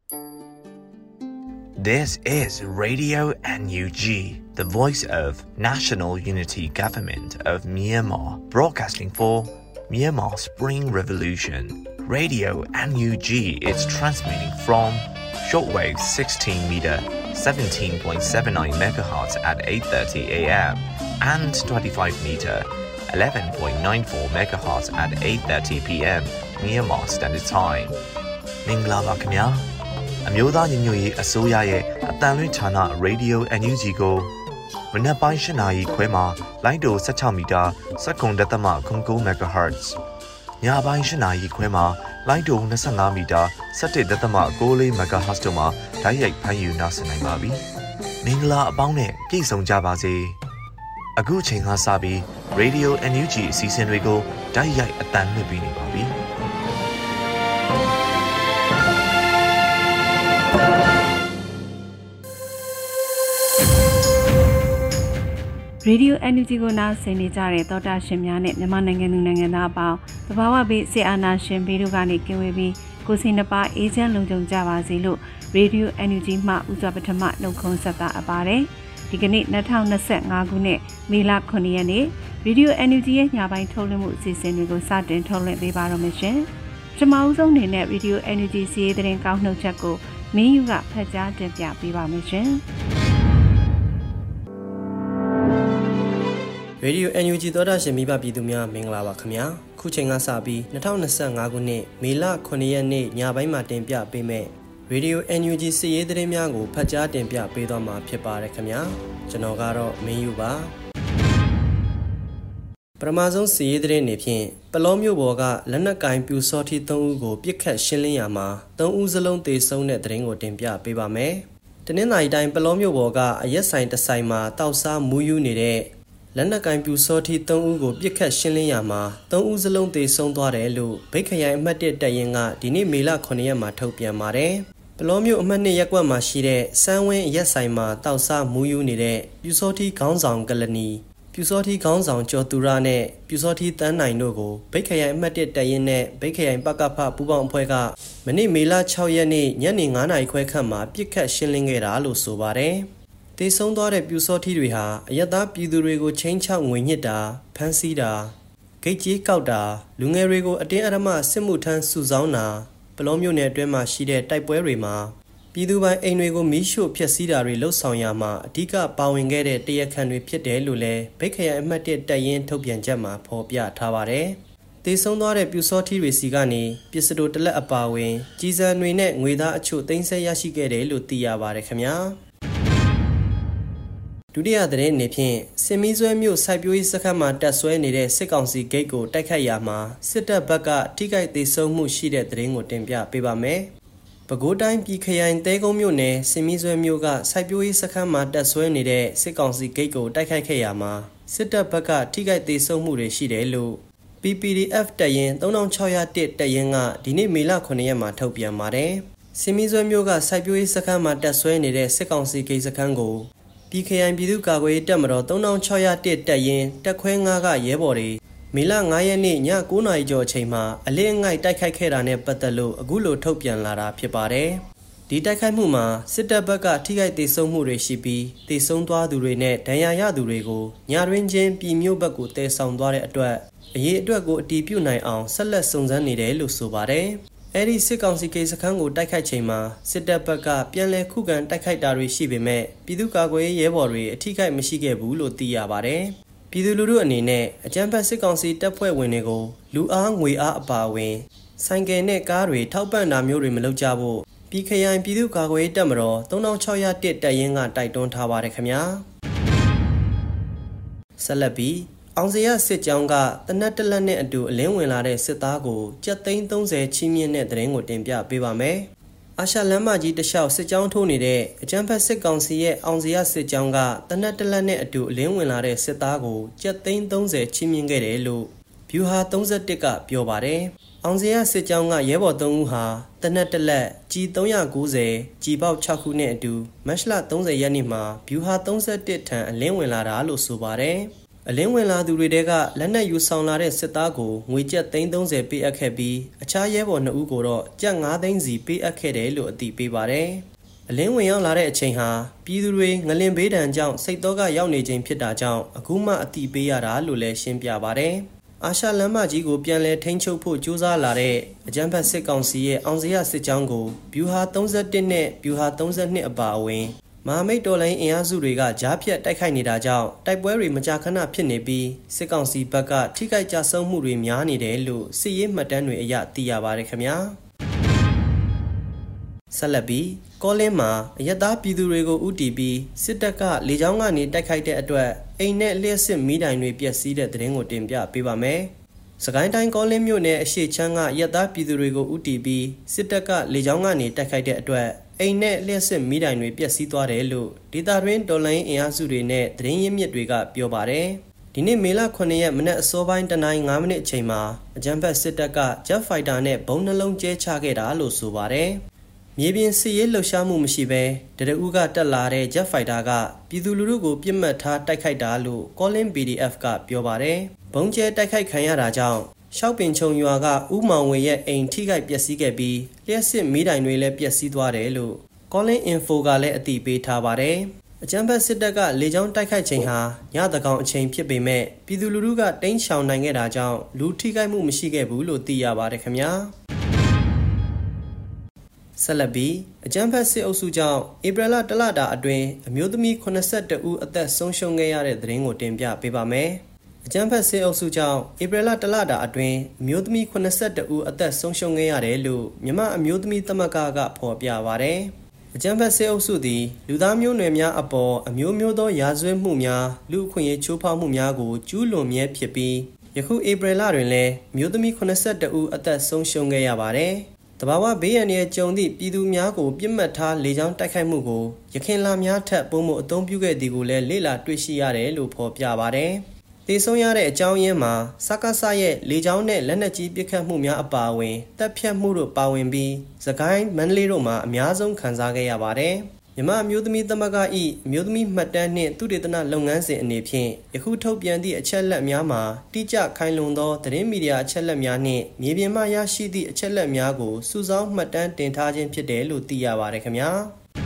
This is Radio NUG, the voice of National Unity Government of Myanmar, broadcasting for Myanmar Spring Revolution. Radio NUG is transmitting from shortwave 16 meter, 17.79 MHz at 8:30 a.m. and 25 meter, 11.94 MHz at 8:30 p.m. Myanmar Standard Time. မင်္ဂလာပါခင်ဗျာအမျိုးသားညီညွတ်ရေးအစိုးရရဲ့အတန်လွင့်ဌာန Radio NUG ကိုမနက်ပိုင်း8 နာရီခွဲမှာလိုင်းတို16မီတာ7.9 MHz ညပိုင်း8 နာရီခွဲမှာလိုင်းတို25မီတာ17.6 MHz တို့မှာဓာတ်ရိုက်ဖမ်းယူနိုင်နိုင်ပါပြီမင်္ဂလာအပေါင်းနဲ့ပြည့်စုံကြပါစေအခုချိန်ကစပြီး Radio NUG အစီအစဉ်တွေကိုဓာတ်ရိုက်အတန်လွှင့်ပေးနေပါပြီရေဒီယို NUG ကိုနားဆင်နေကြတဲ့သောတာရှင်များနဲ့မြန်မာနိုင်ငံသူနိုင်ငံသားအပေါင်းသဘာဝဘေးစေအာနာရှင်ဘေးတို့ကနေကင်းဝေးပြီးကိုယ်စီနှပါအေးချမ်းလုံခြုံကြပါစေလို့ရေဒီယို NUG မှဥစွာပထမနှုတ်ခွန်းဆက်တာအပ်ပါတယ်ဒီကနေ့2025ခုနှစ်မေလ9ရက်နေ့ရေဒီယို NUG ရဲ့ညပိုင်းထုတ်လွှင့်မှုအစီအစဉ်တွေကိုစတင်ထုတ်လွှင့်ပေးပါတော့မယ်ရှင်ပထမဦးဆုံးအနေနဲ့ရေဒီယို NUG စီးရီးသတင်းကောက်နှုတ်ချက်ကိုမင်းယူကဖတ်ကြားတင်ပြပေးပါမယ်ရှင်ရေဒီယို NUG သောတာရှင်မိဘပြည်သူများမင်္ဂလာပါခင်ဗျာခုချိန်ကစပြီး2025ခုနှစ်မေလ9ရက်နေ့ညပိုင်းမှာတင်ပြပေးမယ့်ရေဒီယို NUG စီးရီးသတင်းများကိုဖတ်ကြားတင်ပြပေးသွားမှာဖြစ်ပါတယ်ခင်ဗျာကျွန်တော်ကတော့မင်းယူပါပထမဆုံးစီးရီးသတင်းတွေဖြင့်ပလောမျိုးပေါ်ကလက်နက်ကင်ပြူစောထီ3ဦးကိုပြစ်ခတ်ရှင်းလင်းရာမှာ3ဦးစလုံးသေဆုံးတဲ့သတင်းကိုတင်ပြပေးပါမယ်တနင်္လာရီတိုင်းပလောမျိုးပေါ်ကအရက်ဆိုင်တစ်ဆိုင်မှာတောက်စားမူးယူနေတဲ့လက်နက်ကင်ပြူစောထီ3ဦးကိုပြစ်ခတ်ရှင်းလင်းရာမှာ3ဦးစလုံးသေဆုံးသွားတယ်လို့ဗိတ်ခရိုင်အမှတ်1တပ်ရင်းကဒီနေ့မေလ9ရက်မှာထုတ်ပြန်ပါတယ်။ပလောမျိုးအမှတ်2ရပ်ကွက်မှာရှိတဲ့စမ်းဝင်းရက်ဆိုင်မှာတောက်စားမူးယူနေတဲ့ပြူစောထီခေါင်းဆောင်ကလနီပြူစောထီခေါင်းဆောင်ကျော်သူရနဲ့ပြူစောထီတန်းနိုင်တို့ကိုဗိတ်ခရိုင်အမှတ်1တပ်ရင်းနဲ့ဗိတ်ခရိုင်ပကဖပူးပေါင်းအဖွဲ့ကမနေ့မေလ6ရက်နေ့ညနေ9:00နာရီခွဲခန့်မှာပြစ်ခတ်ရှင်းလင်းခဲ့တာလို့ဆိုပါတယ်။တေဆုံးသွားတဲ့ပြူစောထီတွေဟာအယက်သားပြည်သူတွေကိုချင်းချောက်ငွေညစ်တာဖမ်းဆီးတာဂိတ်ကြီးကောက်တာလူငယ်တွေကိုအတင်းအဓမ္မစစ်မှုထမ်းစုဆောင်းတာပလောမျိုးနယ်အတွင်းမှာရှိတဲ့တိုက်ပွဲတွေမှာပြည်သူပိုင်အိမ်တွေကိုမီးရှို့ဖျက်ဆီးတာတွေလှုပ်ဆောင်ရမှာအဓိကပါဝင်ခဲ့တဲ့တရားခံတွေဖြစ်တယ်လို့လည်းဗိတ်ခရိုင်အမှတ်1တပ်ရင်းထုတ်ပြန်ချက်မှာဖော်ပြထားပါတယ်။တေဆုံးသွားတဲ့ပြူစောထီတွေစီကနေပစ္စတိုတလက်အပါဝင်ကြီးစံတွေနဲ့ငွေသားအချို့သိမ်းဆည်းရရှိခဲ့တယ်လို့သိရပါတယ်ခင်ဗျာ။ဒုတိယသတင်းအနေဖြင့်စင်မီးဆွဲမြို့စိုက်ပျိုးရေးစခန်းမှာတက်ဆွဲနေတဲ့စစ်ကောင်စီဂိတ်ကိုတိုက်ခတ်ရာမှာစစ်တပ်ဘက်ကထိခိုက်သေးဆုံးမှုရှိတဲ့သတင်းကိုတင်ပြပေးပါမယ်။ပဲခူးတိုင်းပြည်ခရိုင်တဲကုန်းမြို့နယ်စင်မီးဆွဲမြို့ကစိုက်ပျိုးရေးစခန်းမှာတက်ဆွဲနေတဲ့စစ်ကောင်စီဂိတ်ကိုတိုက်ခိုက်ခဲ့ရာမှာစစ်တပ်ဘက်ကထိခိုက်သေးဆုံးမှုတွေရှိတယ်လို့ PPDF တပ်ရင်း3601တပ်ရင်းကဒီနေ့မေလ9ရက်မှာထုတ်ပြန်ပါတယ်။စင်မီးဆွဲမြို့ကစိုက်ပျိုးရေးစခန်းမှာတက်ဆွဲနေတဲ့စစ်ကောင်စီဂိတ်စခန်းကိုပြည်ခရိုင်ပြည်သူ့ကာကွယ်ရေးတပ်မတော်3601တပ်ရင်းတပ်ခွဲ9ကရဲဘော်တွေမေလ9ရက်နေ့ည9:00နာရီကျော်အချိန်မှာအလင်းအငိုက်တိုက်ခိုက်ခဲ့တာနဲ့ပတ်သက်လို့အခုလိုထုတ်ပြန်လာတာဖြစ်ပါတယ်။ဒီတိုက်ခိုက်မှုမှာစစ်တပ်ဘက်ကထိခိုက်ဒေဆုံးမှုတွေရှိပြီးဒေဆုံးသွားသူတွေနဲ့ဒဏ်ရာရသူတွေကိုညတွင်ချင်းပြည်မြို့ဘက်ကိုတည်ဆောင်သွားတဲ့အတွက်အရေးအတွက်ကိုအတီးပြုတ်နိုင်အောင်ဆက်လက်စုံစမ်းနေတယ်လို့ဆိုပါတယ်။အဲဒီစစ်ကောင်စီကိစခန်းကိုတိုက်ခိုက်ချိန်မှာစစ်တပ်ဘက်ကပြန်လည်ခုခံတိုက်ခိုက်တာတွေရှိပေမဲ့ပြည်သူ့ကာကွယ်ရေးရဲဘော်တွေအထိခိုက်မရှိခဲ့ဘူးလို့သိရပါတယ်။ပြည်သူလူထုအနေနဲ့အကြမ်းဖက်စစ်ကောင်စီတပ်ဖွဲ့ဝင်တွေကိုလူအားငွေအားအပါအဝင်ဆိုင်ကယ်နဲ့ကားတွေထောက်ပံ့တာမျိုးတွေမလုပ်ကြဖို့ပြည်ခရိုင်ပြည်သူ့ကာကွယ်ရေးတပ်မတော်3601တပ်ရင်းကတိုက်တွန်းထားပါတယ်ခင်ဗျာ။ဆက်လက်ပြီးအောင်စရစစ်ကြောင်းကတနက်တလက်နဲ့အတူအလင်းဝင်လာတဲ့စစ်သားကိုကျပ်သိန်း30ချီးမြှင့်တဲ့သတင်းကိုတင်ပြပေးပါမယ်။အာရှလမ်းမကြီးတလျှောက်စစ်ကြောင်းထိုးနေတဲ့အကြမ်းဖက်စစ်ကောင်စီရဲ့အောင်စရစစ်ကြောင်းကတနက်တလက်နဲ့အတူအလင်းဝင်လာတဲ့စစ်သားကိုကျပ်သိန်း30ချီးမြှင့်ခဲ့တယ်လို့ဗျူဟာ31ကပြောပါတယ်။အောင်စရစစ်ကြောင်းကရဲဘော်3ဦးဟာတနက်တလက်ကြီး390ကြီးပေါက်6ခုနဲ့အတူမတ်လ30ရက်နေ့မှာဗျူဟာ31ထံအလင်းဝင်လာတာလို့ဆိုပါတယ်။အလင်းဝင်လာသူတွေတဲကလက်နက်ယူဆောင်လာတဲ့စစ်သားကိုငွေကျပ်330ပေးအပ်ခဲ့ပြီးအခြားရဲဘော်2ဦးကိုတော့ကျပ်9သိန်းစီပေးအပ်ခဲ့တယ်လို့အသိပေးပါတယ်။အလင်းဝင်ရောက်လာတဲ့အချိန်ဟာပြည်သူတွေငလင်ဘေးဒဏ်ကြောင့်စိတ်တော့ကရောက်နေချိန်ဖြစ်တာကြောင့်အခုမှအသိပေးရတာလို့လည်းရှင်းပြပါတယ်။အာရှလမ်းမကြီးကိုပြန်လည်ထိန်းချုပ်ဖို့ကြိုးစားလာတဲ့အကြမ်းဖက်စစ်ကောင်စီရဲ့အောင်စရစစ်ကြောင်းကိုဗျူဟာ31နဲ့ဗျူဟာ32အပါအဝင်မဟာမိတ်တော်လိုင်းအင်အားစုတွေကကြားဖြတ်တိုက်ခိုက်နေတာကြောင့်တိုက်ပွဲတွေမကြာခဏဖြစ်နေပြီးစစ်ကောင်စီဘက်ကထိခိုက်ကြဆုံးမှုတွေများနေတယ်လို့စစ်ရေးမှတ်တမ်းတွေအရသိရပါတယ်ခင်ဗျာဆက်လက်ပြီးကောလင်းမှာအရက်သားပြည်သူတွေကိုဥတီပြီးစစ်တပ်ကလေကြောင်းကနေတိုက်ခိုက်တဲ့အတွက်အိမ်နဲ့လျှက်စစ်မီးတိုင်တွေပျက်စီးတဲ့သတင်းကိုတင်ပြပေးပါမယ်။စကိုင်းတိုင်းကောလင်းမြို့နယ်အရှေ့ချမ်းကရက်သားပြည်သူတွေကိုဥတီပြီးစစ်တပ်ကလေကြောင်းကနေတိုက်ခိုက်တဲ့အတွက်အိမ်နဲ့လျှက်စစ်မီးတိုင်တွေပျက်စီးသွားတယ်လို့ဒေတာတွင်တော်လိုင်းအင်အားစုတွေနဲ့သတင်းရင်းမြစ်တွေကပြောပါတယ်။ဒီနေ့မေလ9ရက်မနက်အစောပိုင်း9:05မိနစ်အချိန်မှာအကြမ်းဖက်စစ်တပ်က Jet Fighter နဲ့ဘုံနှလုံးကျဲချခဲ့တာလို့ဆိုပါတယ်။မြေပြင်စစ်ရေးလှုပ်ရှားမှုမရှိဘဲတရဦးကတက်လာတဲ့ Jet Fighter ကပြည်သူလူထုကိုပြစ်မှတ်ထားတိုက်ခိုက်တာလို့ Calling PDF ကပြောပါတယ်။ဘုံကျဲတိုက်ခိုက်ခံရတာကြောင့်ရှောက်ပင်ချုံရွာကဦးမောင်ဝေရဲ့အိမ်ထိခိုက်ပျက်စီးခဲ့ပြီးလျှက်စစ်မီးတိုင်တွေလည်းပျက်စီးသွားတယ်လို့ Calling Info ကလည်းအသိပေးထားပါတယ်။အကြမ်းဖက်စစ်တပ်ကလေကြောင်းတိုက်ခိုက်ချိန်ဟာညသကောင်အချိန်ဖြစ်ပေမဲ့ပြည်သူလူထုကတိမ်းရှောင်နိုင်ခဲ့တာကြောင့်လူထိခိုက်မှုမရှိခဲ့ဘူးလို့သိရပါတယ်ခင်ဗျာ။ဆက်လက်ပြီးအကြမ်းဖက်စစ်အုပ်စုကြောင့်ဧပြီလ1လတာအတွင်းအမျိုးသမီး82ဦးအသက်ဆုံးရှုံးခဲ့ရတဲ့သတင်းကိုတင်ပြပေးပါမယ်။အကြမ်းဖက်စစ်အုပ်စုကြောင့်ဧပြီလ1လတာအတွင်းအမျိုးသမီး82ဦးအသက်ဆုံးရှုံးခဲ့ရတယ်လို့မြန်မာအမျိုးသမီးသမဂ္ဂကဖော်ပြပါတယ်။အကြမ်းဖက်စစ်အုပ်စုသည်လူသားမျိုးနွယ်များအပေါ်အမျိုးမျိုးသောရာဇဝတ်မှုများလူအခွင့်အရေးချိုးဖောက်မှုများကိုကျူးလွန်မြဲဖြစ်ပြီးယခုဧပြီလတွင်လည်းအမျိုးသမီး82ဦးအသက်ဆုံးရှုံးခဲ့ရပါတယ်။တဘာဝဘေးရန်ရဲ့ကြုံသည့်ပြည်သူများကိုပြစ်မှတ်ထားလေကြောင်းတိုက်ခိုက်မှုကိုရခိုင်လာများထက်ပုံမှုအသုံးပြုခဲ့သည်ကိုလည်းလေ့လာတွေ့ရှိရတယ်လို့ဖော်ပြပါတယ်။သေဆုံးရတဲ့အကြောင်းရင်းမှာစကားဆရဲ့လေကြောင်းနဲ့လက်နက်ကြီးပစ်ခတ်မှုများအပါအဝင်တပ်ဖြတ်မှုတို့ပါဝင်ပြီးစကိုင်းမန္တလေးတို့မှာအများဆုံးခံစားခဲ့ရပါတယ်။မြန်မာအမျိုးသမီးသမဂ္ဂ၏အမျိုးသမီးမှတ်တမ်းနှင့်သုတေသနလုပ်ငန်းစဉ်အနေဖြင့်ယခုထုတ်ပြန်သည့်အချက်လက်များမှာတိကျခိုင်လုံသောသတင်းမီဒီယာအချက်လက်များနှင့်မြေပြင်မှရရှိသည့်အချက်လက်များကိုစုဆောင်းမှတ်တမ်းတင်ထားခြင်းဖြစ်တယ်လို့သိရပါတယ်ခင်ဗျာ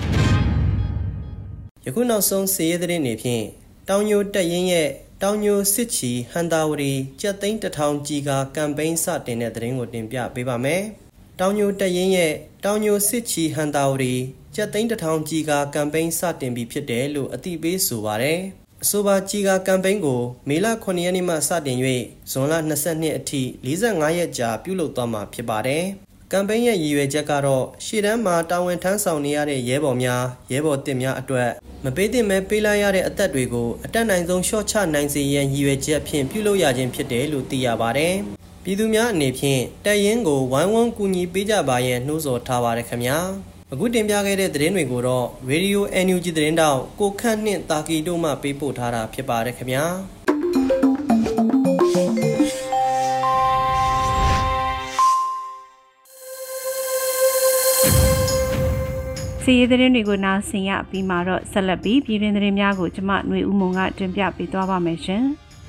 ယခုနောက်ဆုံးစီးရဲသတင်းတွေဖြင့်တောင်ညိုတက်ရင်ရဲ့တောင်ညိုစစ်ချီဟန်တာဝရီကျပ်သိန်း1000ကြီးကကမ်ပိန်းစတင်တဲ့သတင်းကိုတင်ပြပေးပါမယ်တောင်ညိုတက်ရင်ရဲ့တောင်ညိုစစ်ချီဟန်တာဝရီကျပ်သိန်း1000ကြီးကကမ်ပိန်းစတင်ပြီးဖြစ်တယ်လို့အသိပေးဆိုပါတယ်။အဆိုပါကြီးကကမ်ပိန်းကိုမေလ9ရက်နေ့မှစတင်၍ဇွန်လ22အထိ45ရက်ကြာပြုလုပ်သွားမှာဖြစ်ပါတယ်။ကမ်ပိန်းရဲ့ရည်ရွယ်ချက်ကတော့ရှေ့တန်းမှာတာဝန်ထမ်းဆောင်နေရတဲ့ရဲဘော်များရဲဘော်တစ်များအတွက်မပေးသင့်ပဲပေးလိုက်ရတဲ့အသက်တွေကိုအတက်နိုင်ဆုံးလျှော့ချနိုင်စေရန်ရည်ရွယ်ချက်ဖြင့်ပြုလုပ်ရခြင်းဖြစ်တယ်လို့သိရပါတယ်။ပြည်သူများအနေဖြင့်တပ်ရင်းကိုဝိုင်းဝန်းကူညီပေးကြပါရန်နှိုးဆော်ထားပါတယ်ခင်ဗျာ။အခုတင်ပြခဲ့တဲ့သတင်းတွေကိုတော့ Radio NUG သတင်းတောက်ကိုခန့်နှင့်တာကီတို့မှပေးပို့ထားတာဖြစ်ပါတယ်ခင်ဗျာစီးရဲသတင်းတွေကိုနားဆင်ရပြီးမှတော့ဆက်လက်ပြီးပြည်တွင်းသတင်းများကိုကျမຫນွေဦးမုံကတင်ပြပေးသွားပါမယ်ရှင်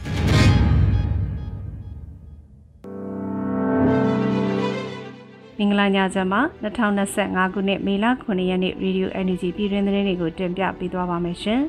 မင်္ဂလာညချမ်းပါ2025ခုနှစ်မေလ9ရက်နေ့ Radio NUG ပြည်တွင်းသတင်းတွေကိုတင်ပြပေးသွားပါမယ်ရှင်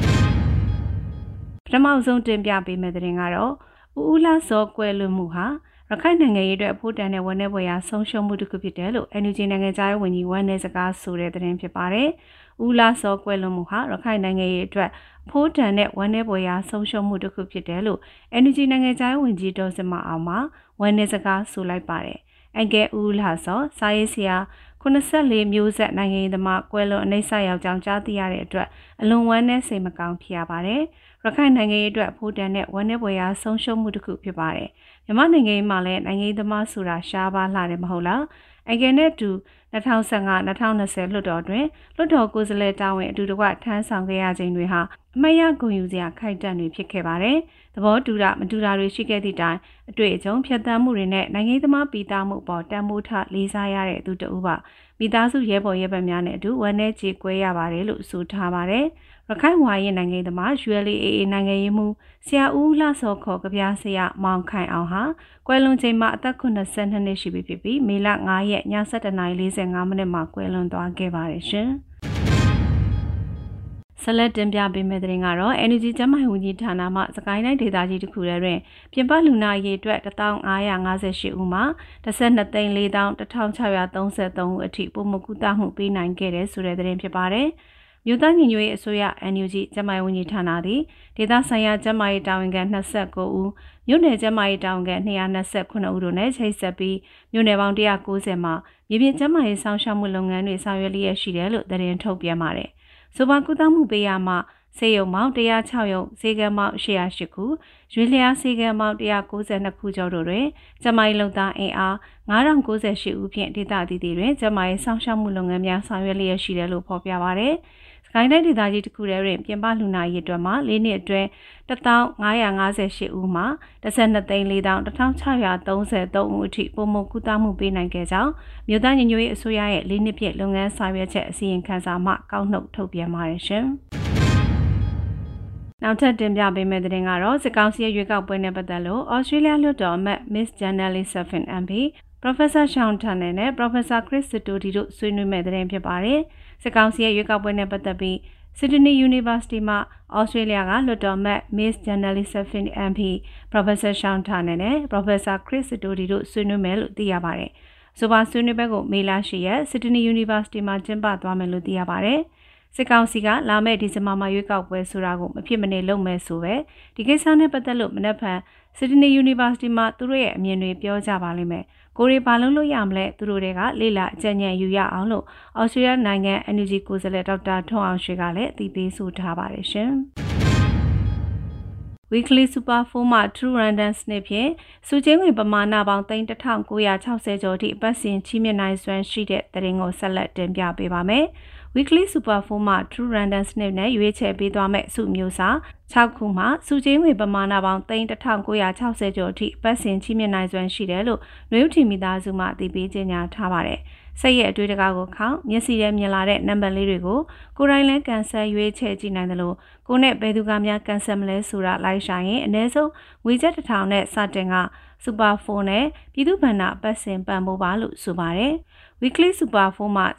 ပထမဆုံးတင်ပြပေးမယ့်သတင်းကတော့ဦးလာစောကွယ်လွန်မှုဟာရခိုင်နိုင်ငံရေးအတွက်အဖို့တန်တဲ့ဝန်내ဘွယ်ရာဆုံးရှုံးမှုတစ်ခုဖြစ်တယ်လို့ NUG နိုင်ငံသားရေးဝန်ကြီးဝန်내စကားဆိုတဲ့သတင်းဖြစ်ပါတယ်ဦးလာစောကွယ်လွန်မှုဟာရခိုင်နိုင်ငံရေးအတွက်အဖို့တန်တဲ့ဝန်내ဘွယ်ရာဆုံးရှုံးမှုတစ်ခုဖြစ်တယ်လို့ NUG နိုင်ငံသားရေးဝန်ကြီးဒေါ်စင်မအောင်မှဝန်내စကားဆိုလိုက်ပါတယ်အငယ်ဦးလာစောစာရေးဆရာ84မျိုးဆက်နိုင်ငံရေးသမားကွယ်လွန်အနှိမ့်ဆက်ရောက်ကြောင်းကြားသိရတဲ့အတွက်အလွန်ဝမ်းနည်းစိတ်မကောင်းဖြစ်ရပါတယ်။ရခိုင်နိုင်ငံရေးအတွက်အဖို့တန်တဲ့ဝမ်းနည်းပွဲရာဆုံးရှုံးမှုတစ်ခုဖြစ်ပါတယ်။မြန်မာနိုင်ငံရေးမှာလည်းနိုင်ငံရေးသမားဆိုတာရှားပါးလှတယ်မဟုတ်လား။အငယ်နဲ့တူ2015-2020လွှတ်တော်တွင်လွှတ်တော်ကိုယ်စားလှယ်တာဝန်အတူတကွထမ်းဆောင်ခဲ့ရခြင်းတွေဟာအမတ်ရဂုဏ်ယူစရာခိုက်တန့်တွေဖြစ်ခဲ့ပါတယ်။သဘောတူတာမတူတာတွေရှိခဲ့သည့်တိုင်အတွေ့အကြုံဖြတ်သန်းမှုတွေနဲ့နိုင်ငံသမားပြည်သားမှုပေါ်တန်ဖိုးထလေးစားရတဲ့သူတဦးပါမိသားစုရဲဘော်ရဲဘက်များနဲ့အတူဝမ်းနည်းကြေကွဲရပါတယ်လို့ဆိုထားပါတယ်။ရခိုင်ဝါရင်နိုင်ငံသမား ULAA နိုင်ငံရေးမှူးဆရာဦးလှစောခေါ်ကဗျာဆရာမောင်ခိုင်အောင်ဟာကွယ်လွန်ချိန်မှာအသက်82နှစ်ရှိပြီဖြစ်ပြီးမေလ9ရက်ည7:45မိနစ်မှာကွယ်လွန်သွားခဲ့ပါတယ်ရှင်။ဆက်လက်တင်ပြပေးမယ့်သတင်းကတော့ Energy ကျန်းမာရေးဝန်ကြီးဌာနမှစကိုင်းတိုင်းဒေသကြီးတစ်ခုထဲတွင်ပြင်ပလူနာရေးအတွက်1558ဦးမှ12,441,633ဦးအထိပုံမှန်ကုသမှုပေးနိုင်ခဲ့တဲ့ဆိုတဲ့သတင်းဖြစ်ပါတယ်။မြို့သားညီညွတ်ရေးအစိုးရ NUG ကျန်းမာရေးဝန်ကြီးဌာနသည်ဒေသဆိုင်ရာကျန်းမာရေးတာဝန်ခံ29ဦးမြို့နယ်ကျန်းမာရေးတာဝန်ခံ229ဦးတို့နဲ့ချိတ်ဆက်ပြီးမြို့နယ်ပေါင်း190မှာမြေပြင်ကျန်းမာရေးဆောင်ရှောက်မှုလုပ်ငန်းတွေဆောင်ရွက်လျက်ရှိတယ်လို့သတင်းထုတ်ပြန်ပါတယ်။ဆိုပါကုသမှုပေးရမှဆေးရုံပေါင်း106ရုံဆေးကမ်းပေါင်း808ခုရွေးလျားဆေးကမ်းပေါင်း192ခုကျော်တို့တွင်ကျန်းမာရေးလုပ်သားအင်အား9098ဦးဖြင့်ဒေသအသီးသီးတွင်ကျန်းမာရေးဆောင်ရှောက်မှုလုပ်ငန်းများဆောင်ရွက်လျက်ရှိတယ်လို့ဖော်ပြပါရယ်။စကိုင်းတိုင်းဒေသကြီးတစ်ခုထဲတွင်ပြင်ပလူနာရေးအတွက်မှ4နှစ်အတွင်း1558ဦးမှ12,441,633ဦးအထိပုံမှန်ကုသမှုပေးနိုင်ခဲ့ကြောင်းမြို့သားညီညွတ်ရေးအစိုးရရဲ့4နှစ်ပြည့်လုပ်ငန်းဆောင်ရွက်ချက်အစီရင်ခံစာမှကောက်နှုတ်ထုတ်ပြန်ပါတယ်ရှင်။နောက်ထပ်တင်ပြပေးမယ့်သတင်းကတော့စစ်ကောင်စီရဲ့ရွေးကောက်ပွဲနဲ့ပတ်သက်လို့ Australia လွှတ်တော်အမတ် Miss Janelle Safin MP Professor Sean Turnell နဲ့ Professor Chris Sidoti တို့ဆွေးနွေးမယ့်သတင်းဖြစ်ပါတယ်။စစ်ကောင်စီရဲ့ရွေးကောက်ပွဲနဲ့ပတ်သက်ပြီး Sydney University မှာ Australia ကလွှတ်တော်အမတ် Miss Janelle Safin MP Professor Sean Turnell နဲ့ Professor Chris Sidoti တို့ဆွေးနွေးမယ်လို့သိရပါတယ်။ဆိုပါဆွေးနွေးပွဲကိုမေလ10ရက် Sydney University မှာကျင်းပသွားမယ်လို့သိရပါတယ်။စစ်ကောင်စီကလာမယ့်ဒီဇင်ဘာမှာရွေးကောက်ပွဲဆိုတာကိုမဖြစ်မနေလုပ်မယ်ဆိုပဲဒီကိစ္စနဲ့ပတ်သက်လို့မနက်ဖြန် Sydney University မှာသူတို့ရဲ့အမြင်တွေပြောကြပါလိမ့်မယ်။ကိုရီဘာလုံးလို့ရမလဲသူတို့တွေကလေ့လာအကြံဉာဏ်ယူရအောင်လို့ Australia နိုင်ငံ Energy ကိုယ်စားလှယ်ဒေါက်တာထွန်းအောင်ရွှေကလည်းအသိပေးဆိုထားပါတယ်ရှင်။ Weekly Super 4မှာ True Random စနစ်ဖြင့်စုချင်းငွေပမာဏပေါင်း3,960ကျော်အထိအပတ်စဉ်ချီးမြှင့်နိုင်စွမ်းရှိတဲ့သတင်းကိုဆက်လက်တင်ပြပေးပါမယ်။ Weekly Super 4မှာ True Random စနစ်နဲ့ရွေးချယ်ပေးသွားမယ့်စုမျိုးစာ6ခုမှာစုချင်းငွေပမာဏပေါင်း3,960ကျော်အထိအပတ်စဉ်ချီးမြှင့်နိုင်စွမ်းရှိတယ်လို့နှွေဦးထီမိသားစုမှအသိပေးကြေညာထားပါတယ်။စိတ်ရဲ့အတွေ့အကြုံကိုခေါင်းမျက်စိထဲမြင်လာတဲ့နံပါတ်လေးတွေကိုကိုယ်တိုင်လည်းကန်ဆယ်ရွေးချယ်ကြည့်နိုင်တယ်လို့ကိုနဲ့ဘယ်သူကများကန်ဆယ်မလဲဆိုတာလိုက်ရှာရင်အနည်းဆုံးငွေကျပ်1000နဲ့စတင်က Super 4နဲ့ပြည်သူ့ဘဏ္ဍာပတ်စဉ်ပံ့ပိုးပါလို့ဆိုပါတယ်။ Weekly Super 4မှာ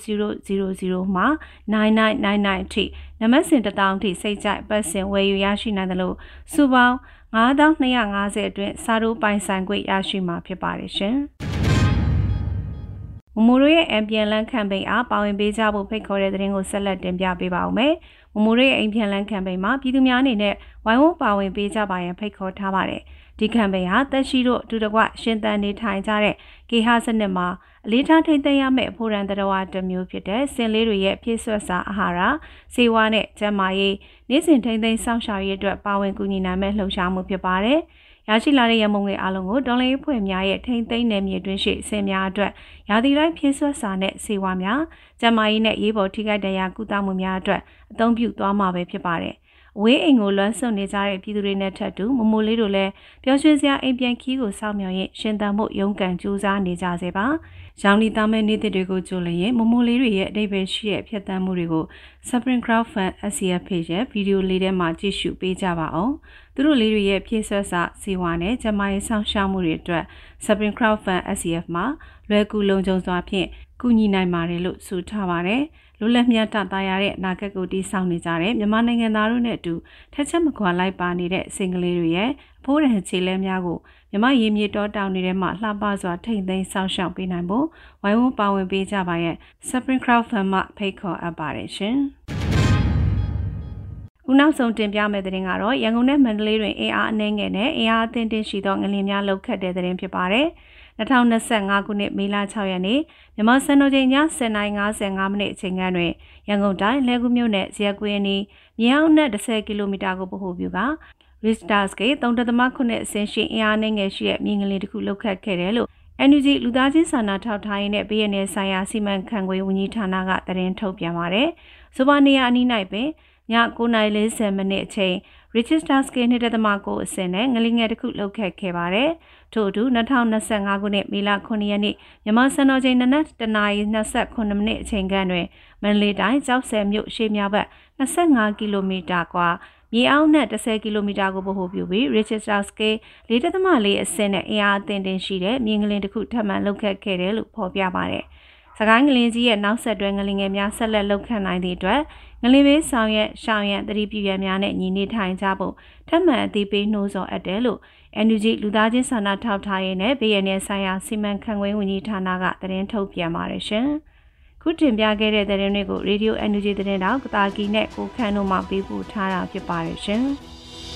0000မှာ9999အထိနံပါတ်စဉ်1000အထိစိတ်ကြိုက်ပတ်စဉ်ဝယ်ယူရရှိနိုင်တယ်လို့စုပေါင်း9250အတွင်းစာတို့ပိုင်ဆိုင်ခွင့်ရရှိမှာဖြစ်ပါတယ်ရှင်။မမိုတို့ရဲ့အမ်ပြန်လန်းကမ်ပိန်းအားပါဝင်ပေးကြဖို့ဖိတ်ခေါ်တဲ့သတင်းကိုဆက်လက်တင်ပြပေးပါဦးမယ်။မမိုတို့ရဲ့အမ်ပြန်လန်းကမ်ပိန်းမှာပြည်သူများအနေနဲ့ဝိုင်းဝန်းပါဝင်ပေးကြပါရန်ဖိတ်ခေါ်ထားပါတယ်။ဒီကမ်ပိန်းဟာတက်ရှိတို့အတူတကွရှင်သန်နေထိုင်ကြတဲ့ကေဟာစနစ်မှာအလေးထားထိန်းသိမ်းရမယ့်အဖို့ရန်တရားတစ်မျိုးဖြစ်တဲ့စင်လေးတွေရဲ့ပြည့်စွက်စာအာဟာရစေဝါနဲ့ကျန်းမာရေးနေ့စဉ်ထိန်းသိမ်းစောင့်ရှောက်ရေးအတွက်ပါဝင်ကူညီနိုင်မယ့်လှုပ်ရှားမှုဖြစ်ပါတယ်။ရရှိလာတဲ့ရမုံငွေအလုံးကိုဒေါ်လာရေးဖွဲ့များရဲ့ထိန်းသိမ်းနယ်မြေတွင်းရှိအဆင့်များအတွက်ရာသီတိုင်းဖြည့်ဆွတ်စာနဲ့စေဝါများကျန်းမာရေးနဲ့ရေးပေါ်ထိခိုက်ဒဏ်ရာကုသမှုများအတွက်အသုံးပြုသွားမှာပဲဖြစ်ပါတယ်။အဝေးအိမ်ကိုလွှမ်းဆွနေကြတဲ့ပြည်သူတွေနဲ့ထပ်တူမမိုလေးတို့လည်းပျော်ရွှင်စရာအိမ်ပြန်ခီးကိုစောင့်မျှော်ရင်းရှင်သန်မှုရုန်းကန်ကြိုးစားနေကြစေပါ။ရောင်လီသားမဲ့နေ့တွေကိုကြိုလျင်မမိုလေးတွေရဲ့အတိတ်ပဲရှိတဲ့ဖြတ်သန်းမှုတွေကို Spring Crowd Fund SCF page ရဲ့ဗီဒီယိုလေးထဲမှာကြည့်ရှုပေးကြပါအောင်။သူတို့လေးတွေရဲ့ဖြည့်ဆွတ်စာစေဝါနဲ့ကျန်းမာရေးဆောင်ရှောက်မှုတွေအတွက် Spring Crowd Fund SCF မှာလွယ်ကူလုံခြုံစွာဖြင့်ကူညီနိုင်ပါတယ်လို့ဆိုထားပါတယ်။လွတ်လပ်မြတ်သားရတဲ့နာဂတ်ကိုတည်ဆောက်နေကြတဲ့မြန်မာနိုင်ငံသားတို့နဲ့အတူထက်ချက်မကွာလိုက်ပါနေတဲ့စင်ကလေးတွေရဲ့အဖိုးရန်ခြေလဲများကိုမြမရေမြေတောတောင်တွေထဲမှာလှပစွာထိမ့်သိမ်းဆောက်ရှောက်ပေးနိုင်ဖို့ဝိုင်းဝန်းပါဝင်ပေးကြပါရဲ့ Spring Crowd Fund မှဖိတ်ခေါ်အပ်ပါတယ်ရှင်။ခုနောက်ဆုံးတင်ပြမယ့်သတင်းကတော့ရန်ကုန်နဲ့မန္တလေးတွင်အင်အားအနှဲငယ်နဲ့အင်အားအသင့်တင်ရှိသောငလျင်များလှုပ်ခတ်တဲ့သတင်းဖြစ်ပါတယ်။2025ခုနှစ်မေလ6ရက်နေ့မြန်မာစံတော်ချိန်ည10:55မိနစ်အချိန်ကတွင်ရန်ကုန်တိုင်းလှဲကူးမြို့နယ်ဇရပ်ကွင်းနီးမြေအောက်နဲ့10ကီလိုမီတာကိုဗဟိုပြုက Richter scale 3.9အဆင့်ရှိအင်အားနှဲငယ်ရှိတဲ့မြေငလျင်တစ်ခုလှုပ်ခတ်ခဲ့တယ်လို့ NUG လူသားချင်းစာနာထောက်ထားရေးနဲ့ပြည်내ဆိုင်ရာစီမံခန့်ခွဲဝန်ကြီးဌာနကသတင်းထုတ်ပြန်ပါတယ်။ဆိုပါနေရာအနီး၌ပင် 9:40 မိနစ်အချိန် Richter scale 2.9 အဆင့်နဲ့ငလျင်ငယ်တစ်ခုလှုပ်ခတ်ခဲ့ပါတယ်။ထို့အတူ2025ခုနှစ်မေလ9ရက်နေ့မြန်မာစံတော်ချိန်နနက်09:29မိနစ်အချိန်ခန့်တွင်မန္တလေးတိုင်းကျောက်ဆည်မြို့ရှေ့မြောက်ဘက်25ကီလိုမီတာကွာမြေအောက်နဲ့10ကီလိုမီတာကိုဗဟိုပြုပြီး Richter scale 4.4 အဆင့်နဲ့အင်အားအသင့်တင်ရှိတဲ့မြေငလျင်တစ်ခုထပ်မံလှုပ်ခတ်ခဲ့တယ်လို့ဖော်ပြပါတယ်။စကိုင်းငလျင်ကြီးရဲ့နောက်ဆက်တွဲငလျင်ငယ်များဆက်လက်လှုပ်ခတ်နိုင်သည့်အတွက်ငလျင်ဘေးဆောင်ရွက်ရှောင်ရန်သတိပြုရန်များနဲ့ညီနေထိုင်ကြဖို့ထပ်မံအသိပေးနှိုးဆော်အပ်တယ်လို့ NUG လူသားချင်းစာနာထောက်ထားရေးနဲ့ဘေးရန်နယ်ဆိုင်ရာစီမံခန့်ခွဲဝန်ကြီးဌာနကသတင်းထုတ်ပြန်ပါတယ်ရှင်။ခုတင်ပြခဲ့တဲ့သတင်းတွေကို Radio NUG သတင်းတောက်ကတာကီနဲ့ကိုခန့်တို့မှပေးပို့ထားတာဖြစ်ပါတယ်ရှင်။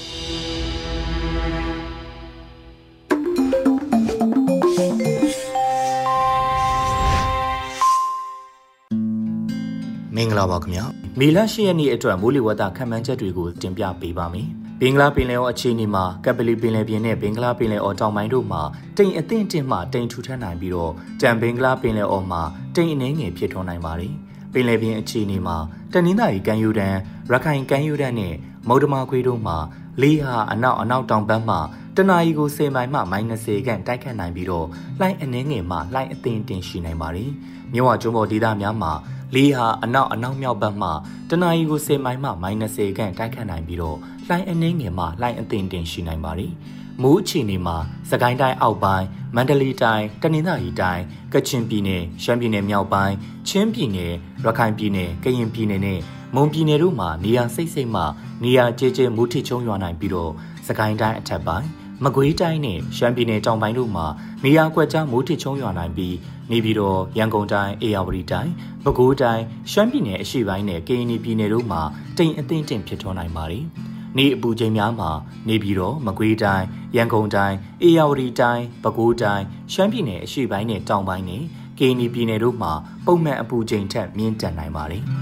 မင်္ဂလာပါခင်ဗျာမေလ10ရက်နေ့အတွက်မိုးလေဝသခန့်မှန်းချက်တွေကိုတင်ပြပေးပါမယ်ဘင်္ဂလားပင်လယ်အော်အခြေအနေမှာကပလီပင်လယ်ပြင်နဲ့ဘင်္ဂလားပင်လယ်အော်တောင်ပိုင်းတို့မှာတိမ်အသင့်အင့်မှတိမ်ထူထပ်နိုင်ပြီးတော့ကြံဘင်္ဂလားပင်လယ်အော်မှာတိမ်အနှဲငယ်ဖြစ်ထွန်းနိုင်ပါတယ်ပင်လယ်ပြင်အခြေအနေမှာတနင်္သာရီကမ်းရိုးတန်းရခိုင်ကမ်းရိုးတန်းနဲ့မုဒ္ဓမာခွေတို့မှာလေဟာအနောက်တောင်ဘက်မှတနအီကို10မိုင်မှ -10 ခန့်တိုက်ခတ်နိုင်ပြီးတော့လှိုင်းအနှဲငယ်မှလှိုင်းအသင့်တင်ရှိနိုင်ပါတယ်မြဝကျွန်းပေါ်ဒေသများမှာလေဟာအနောက်မြောက်ဘက်မှတနအီကို10မိုင်မှ -10 ခန့်တိုက်ခတ်နိုင်ပြီးတော့လှိုင်းအနှဲငယ်မှလှိုင်းအသင့်တင်ရှိနိုင်ပါတယ်မိုးအခြေအနေမှာစကိုင်းတိုင်းအောက်ပိုင်းမန္တလေးတိုင်းတနင်္သာရီတိုင်းကချင်ပြည်နယ်ရှမ်းပြည်နယ်မြောက်ပိုင်းချင်းပြည်နယ်ရခိုင်ပြည်နယ်ကရင်ပြည်နယ်နဲ့မွန်ပြည်နယ်တို့မှာနေရာစိတ်မှနေရာကျဲမိုးထစ်ချုံရွာနိုင်ပြီးတော့စကိုင်းတိုင်းအထက်ပိုင်းမကွေးတိုင်းနဲ့ရှမ်းပြည်နယ်တောင်ပိုင်းတို့မှာနေရာကွက်ကြားမိုးထစ်ချုံရွာနိုင်ပြီးနေပြည်တော်ရန်ကုန်တိုင်းအေရဝတီတိုင်းပဲခူးတိုင်းရှမ်းပြည်နယ်အရှေ့ပိုင်းနဲ့ကရင်ပြည်နယ်တို့မှာတိမ်အသင့်တင်ဖြစ်ထွန်းနိုင်ပါတယ်။နေအပူချိန်များမှာနေပြည်တော်မကွေးတိုင်းရန်ကုန်တိုင်းအေရဝတီတိုင်းပဲခူးတိုင်းရှမ်းပြည်နယ်အရှေ့ပိုင်းနဲ့တောင်ပိုင်းနဲ့ကရင်ပြည်နယ်တို့မှာပုံမှန်အပူချိန်ထက်မြင့်တက်နိုင်ပါတယ်။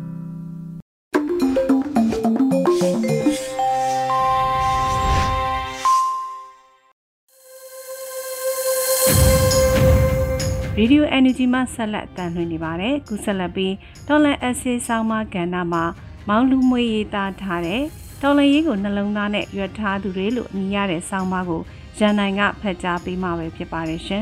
Radio NUG မှာဆက်လက်တန်လှည့်နေပါတယ်။ခုဆက်လက်ပြီးတော်လန် essay ဆောင်းပါးကဏ္ဍမှာမောင်လူမွေရေးသားထားတဲ့တော်လန်ရေးကိုနှလုံးသားနဲ့ရွတ်ထားသူတွေလို့အမည်ရတဲ့ဆောင်းပါးကိုရန်နိုင်ကဖတ်ကြားပေးမှာပဲဖြစ်ပါတယ်ရှင်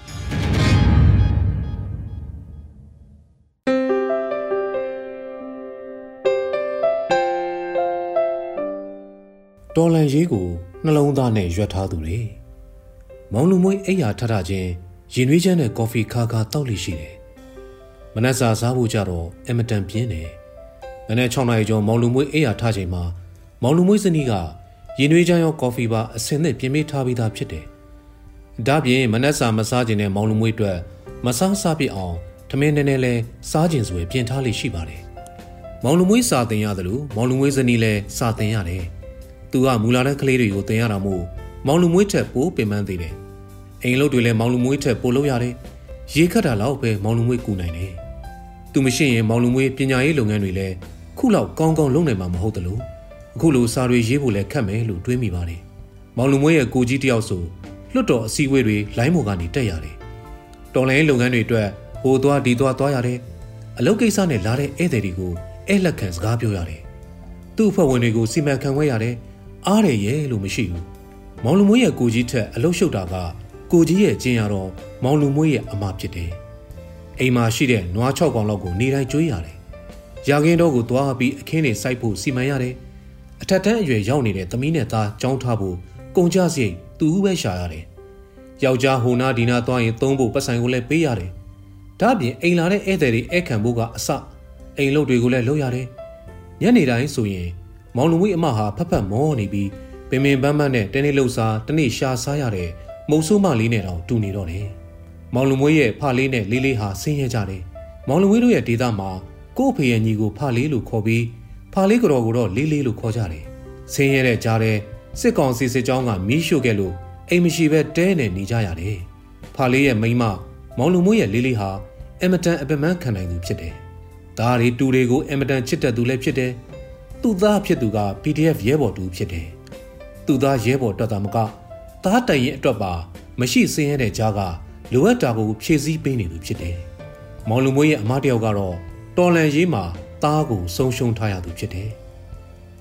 ။တော်လန်ရေးကိုနှလုံးသားနဲ့ရွတ်ထားသူတွေမောင်လူမွေအိယာထထချင်းရင်နွေးချမ်းတဲ့ကော်ဖီခါခါတောက်လိရှိတယ်။မနက်စာစားဖို့ကြတော့အမတန်ပြင်းတယ်။မနေ့6နာရီကျော်မောင်လူမွေးအိယာထားချိန်မှာမောင်လူမွေးစနီးကရင်နွေးချမ်းရောကော်ဖီပါအစင်နဲ့ပြင်ပေးထားပြီးသားဖြစ်တယ်။ဒါပြင်မနက်စာမစားခြင်းနဲ့မောင်လူမွေးအတွက်မစားပြစ်အောင်ထမင်းနဲ့လဲစားခြင်းဆိုရင်ပြင်ထားလိရှိပါတယ်။မောင်လူမွေးစာတင်ရတယ်လို့မောင်လူမွေးစနီးလဲစာတင်ရတယ်။သူကမူလာတဲ့ကလေးတွေကိုတင်ရတာမို့မောင်လူမွေးထက်ပိုပင်ပန်းသေးတယ်။အိမ်လုပ်တွေလည်းမောင်လူမွေးထက်ပိုလုပ်ရတယ်။ရေခတ်တာလောက်ပဲမောင်လူမွေးကူနိုင်တယ်။သူမရှိရင်မောင်လူမွေးပညာရေးလုပ်ငန်းတွေလည်းခုလောက်ကောင်းကောင်းလုပ်နိုင်မှာမဟုတ်သလိုအခုလိုစာတွေရေးဖို့လည်းခက်မယ်လို့တွေးမိပါတယ်။မောင်လူမွေးရဲ့ကိုကြီးတယောက်ဆိုလွတ်တော်အစည်းအဝေးတွေလိုင်းမော်ကနေတက်ရတယ်။တော်လိုင်းလုပ်ငန်းတွေအတွက်ဟိုသွားဒီသွားရတယ်။အလုပ်ကိစ္စနဲ့လာတဲ့ဧည့်သည်တွေကိုဧည့်လက်ခံစကားပြောရတယ်။သူ့အဖွဲ့ဝင်တွေကိုစီမံခန့်ခွဲရတယ်။အားရရဲ့လို့မရှိဘူး။မောင်လူမွေးရဲ့ကိုကြီးထက်အလုပ်ရှုပ်တာကကိုကြီးရဲ့ကျင်းရတော့မောင်လူမွေးရဲ့အမဖြစ်တယ်။အိမ်မှာရှိတဲ့နွား6ကောင်လောက်ကိုနေတိုင်းကျွေးရတယ်။ရာခင်းတော့ကိုသွားပြီးအခင်းတွေစိုက်ဖို့စီမံရတယ်။အထက်တန်းအရွယ်ရောက်နေတဲ့သမီးနဲ့သားကြောင်းထားဖို့ကုန်ကြစရိတ်သူ့ပဲရှာရတယ်။ယောက်ျားဟိုနာဒီနာသွားရင်သုံးဖို့ပတ်ဆိုင်ကိုလည်းပေးရတယ်။ဒါ့အပြင်အိမ်လာတဲ့ဧည့်သည်တွေဧည့်ခံဖို့ကအစအိမ်လုပ်တွေကိုလည်းလုပ်ရတယ်။ညနေတိုင်းဆိုရင်မောင်လူမွေးအမဟာဖက်မောနေပြီးပင်ပန်းပန်းနဲ့တနေ့လှုပ်စားတနေ့ရှာစားရတဲ့မုံဆိုးမလေးနဲ့တော့တူနေတော့တယ်။မောင်လူမွေးရဲ့ဖလေးနဲ့လေးလေးဟာဆင်းရဲကြတယ်။မောင်လူမွေးတို့ရဲ့ဒေသမှာကို့အဖေရဲ့ညီကိုဖလေးလို့ခေါ်ပြီးဖလေးကြော်ကိုတော့လေးလေးလို့ခေါ်ကြတယ်။ဆင်းရဲတဲ့ကြားတဲ့စစ်ကောင်စီစစ်ကြောင်းကမီးရှို့ခဲ့လို့အိမ်မရှိပဲတဲနေနေကြရတယ်။ဖလေးရဲ့မိန်းမမောင်လူမွေးရဲ့လေးလေးဟာအမတန်အပမန်းခံနိုင်သူဖြစ်တယ်။ဒါရီတူတွေကိုအမတန်ချစ်တတ်သူလည်းဖြစ်တယ်။သူ့သားဖြစ်သူက PDF ရဲဘော်တူဖြစ်တယ်။သူ့သားရဲဘော်တော်တာမကသားတိုင်ရင်အတွက်ပါမရှိစင်းရတဲ့ကြားကလိုအပ်တာကိုဖြည့်ဆည်းပေးနေသူဖြစ်တယ်။မောင်လူမွေးရဲ့အမတယောက်ကတော့တော်လန်ရေးမှာသားကိုဆုံးရှုံးထားရသူဖြစ်တယ်။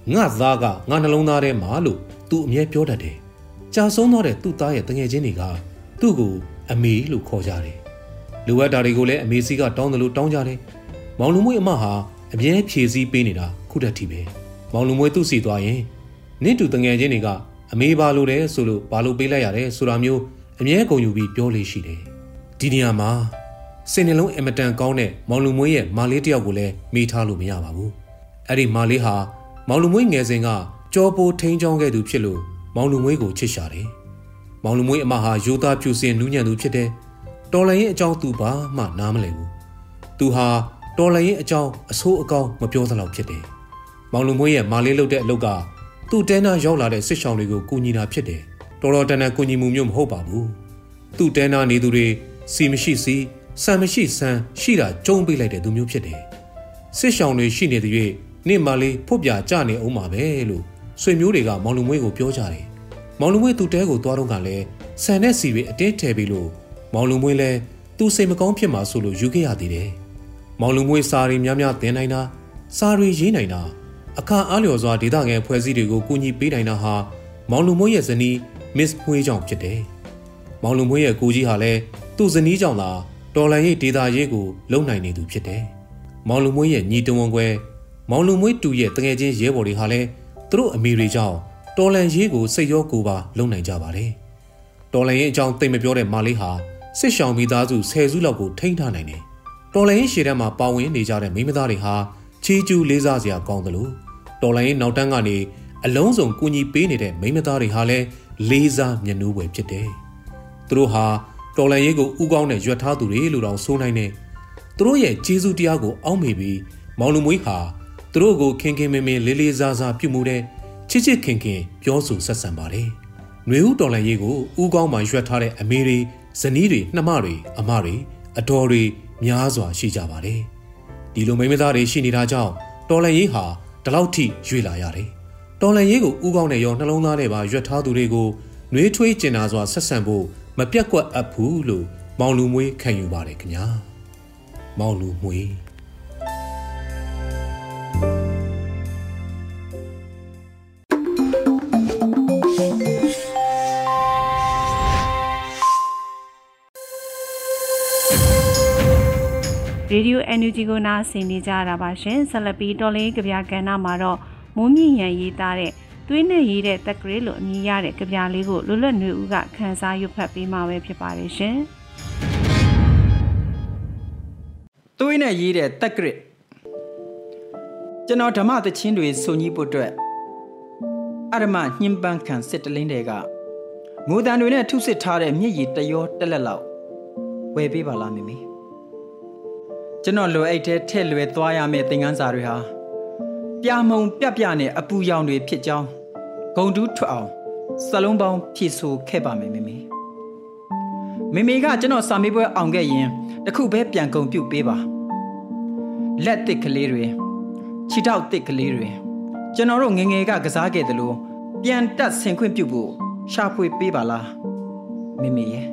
ငါသားကငါနှလုံးသားထဲမှာလို့သူအမြဲပြောတတ်တယ်ကြာဆုံးသွားတဲ့သူ့သားရဲ့တငယ်ချင်းတွေကသူ့ကိုအမေလို့ခေါ်ကြတယ်လိုအပ်တာတွေကိုလည်းအမေစီကတောင်းတယ်လို့တောင်းကြတယ်မောင်လူမွေးအမဟာအမြဲဖြည့်ဆည်းပေးနေတာခုတည်းထိပဲမောင်လူမွေးသူ့စီသွားရင်နင့်တူတငယ်ချင်းတွေကအမေပါလို့တယ်ဆိုလို့ဘာလို့ပေးလိုက်ရတယ်ဆိုတာမျိုးအမြဲကုန်ယူပြီးပြောလေးရှိတယ်ဒီနေရာမှာစင်နှလုံးအမတန်ကောင်းတဲ့မောင်လူမွေးရဲ့မာလေးတယောက်ကိုလည်းမေးထားလို့မရပါဘူးအဲ့ဒီမာလေးဟာမောင်လူမွေးငယ်စဉ်ကကြောပိုးထိန်းချောင်းခဲ့သူဖြစ်လို့မောင်လူမွေးကိုချစ်ရှာတယ်မောင်လူမွေးအမဟာရိုးသားပြူစင်နူးညံ့သူဖြစ်တယ်တော်လန်ရင်အကြောင်းသူဘာမှနားမလည်ဘူးသူဟာတော်လန်ရင်အကြောင်းအဆိုးအကောင်းမပြောသလောက်ဖြစ်တယ်မောင်လူမွေးရဲ့မာလေးလုပ်တဲ့အလုပ်ကသူ့တဲနာရောက်လာတဲ့စစ်ဆောင်တွေကိုကူညီတာဖြစ်တယ်တော်တော်တန်တန်ကူညီမှုမျိုးမဟုတ်ပါဘူးသူ့တဲနာနေသူတွေစီမရှိစီဆန်မရှိဆန်ရှိတာကျုံးပေးလိုက်တဲ့သူမျိုးဖြစ်တယ်စစ်ဆောင်တွေရှိနေတဲ့၍နေ့မှလေးဖွတ်ပြကြနေအောင်ပါပဲလို့ဆွေမျိုးတွေကမောင်လူမွေးကိုပြောကြတယ်မောင်လူမွေးသူ့တဲကိုသွားတော့ကလည်းဆန်နဲ့စီတွေအတင်းထည့်ပြီးလို့မောင်လူမွေးလည်းသူ့စိတ်မကောင်းဖြစ်မှာဆိုလို့ယူခဲ့ရသေးတယ်မောင်လူမွေးစာရီများများသင်နိုင်တာစာရီရေးနိုင်တာအခါအားလျော်စွာဒေသခံဖွဲ့စည်းတွေကိုကူညီပေးနိုင်တာဟာမောင်လူမွေးရဲ့ဇနီးမစ်မွေးကြောင့်ဖြစ်တယ်မောင်လူမွေးရဲ့ကိုကြီးဟာလည်းသူ့ဇနီးကြောင့်သာတော်လန်ရေးဒေသရေးကိုလုံနိုင်နေသူဖြစ်တယ်မောင်လူမွေးရဲ့ညီတဝန်ကွယ်မောင်လူမွေးတူရဲ့တငယ်ချင်းရဲဘော်တွေဟာလည်းသူတို့အမေတွေကြောင့်တော်လန်ရေးကိုစိတ်ရောကိုယ်ပါလုံနိုင်ကြပါတယ်တော်လန်ရေးအကြောင်းသိမပြောတဲ့မာလေးဟာစစ်ရှောင်မိသားစု10စုလောက်ကိုထိန်းထားနိုင်တယ်တော်လန်ရေးရှေ့တန်းမှာပါဝင်နေကြတဲ့မိန်းမသားတွေဟာချီးကျူးလေးစားစရာကောင်းတယ်လို့တော်လန်ရေးနောက်တန်းကနေအလုံးစုံကူညီပေးနေတဲ့မိန်းမသားတွေဟာလည်းလေးစားမျက်နှာွယ်ဖြစ်တယ်သူတို့ဟာတော်လန်ရေးကိုဥကောင်းနဲ့ရွက်ထားသူတွေလို့တောင်ဆိုနိုင်တယ်သူတို့ရဲ့ကျေးဇူးတရားကိုအောက်မေ့ပြီးမောင်လူမွေးဟာသူတို့ကိုခင်ခင်မင်မင်လေးလေးစားစားပြုမှုတဲ့ချစ်ချစ်ခင်ခင်ပြောဆိုဆက်ဆံပါတယ်။နှွေဦးတော်လန်ရေးကိုဥကောင်းမှရွက်ထားတဲ့အမေတွေဇနီးတွေနှမတွေအမတွေအတော်တွေများစွာရှိကြပါတယ်။ဒီလိုမိန်းမသားတွေရှိနေတာကြောင့်တော်လန်ရေးဟာဒီလောက်ထိရွေ့လာရတယ်။တော်လန်ရေးကိုဥကောင်းနဲ့ရောနှလုံးသားနဲ့ပါရွက်ထားသူတွေကိုနှွေးထွေးကျင်နာစွာဆက်ဆံဖို့မပြတ်ကွက်အပ်ဘူးလို့မောင်လူမွေးခံယူပါတယ်ခင်ဗျာ။မောင်လူမွေးရေဒီယို NUG ကိုနားဆင်နေကြတာပါရှင်ဆက်လက်ပြီးတော်လေးကြပြကဏ္ဍမှာတော့မိုးမြင့်ရန်ရေးသားတဲ့သွေးနဲ့ရေးတဲ့တက်ကလေးလို့အမည်ရတဲ့ကြပြလေးကိုလွတ်လပ်နေဦးကခန်းစားရွတ်ဖတ်ပေးမှာပဲဖြစ်ပါတယ်ရှင်သွေးနဲ့ရေးတဲ့တက်ကလေးကျွန်တော်ဓမ္မသချင်းတွေစုံကြီးဖို့အတွက်အရမညှဉ်းပန်းခံစစ်တလင်းတွေကငိုတန်တွေနဲ့ထုစစ်ထားတဲ့မြစ်ရည်တရောတက်လက်လောက်ဝယ်ပေးပါလားမိမိကျွန်တော်လိုအိတ်ထဲထည့်လွယ်သွားရမယ့်သင်ခန်းစာတွေဟာပြမုံပြပြနဲ့အပူရောင်တွေဖြစ်ကြောင်းဂုံတူးထွက်အောင်စလုံးပေါင်းဖြည့်ဆို့ခဲ့ပါမယ်မိမိကကျွန်တော်စာမေးပွဲအောင်ခဲ့ရင်တခုပဲပြန်ကုန်ပြုတ်ပေးပါလက်သစ်ကလေးတွေခြေထောက်သစ်ကလေးတွေကျွန်တော်တို့ငငယ်ကကစားခဲ့တယ်လို့ပြန်တက်ဆင်ခွင့်ပြုဖို့ရှာဖွေပေးပါလားမိရဲ့